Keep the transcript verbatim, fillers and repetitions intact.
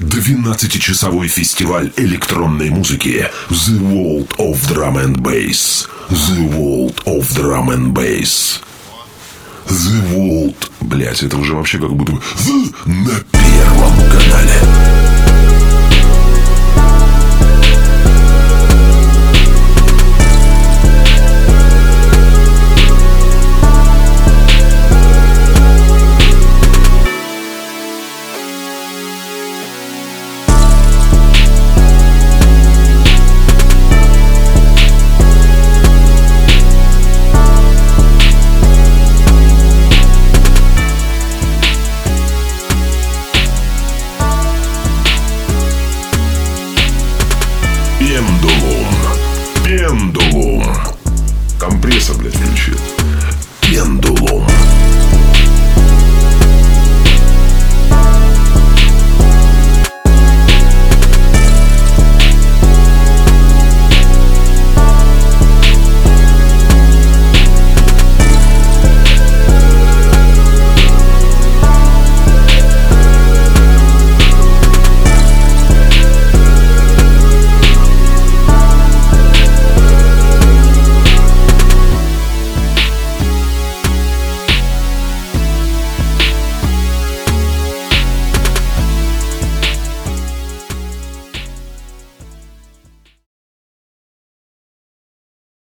двенадцатичасовой фестиваль электронной музыки The World of Drum and Bass. The World of Drum and Bass. The World. Блять, это уже вообще как будто бы The на Первом канале.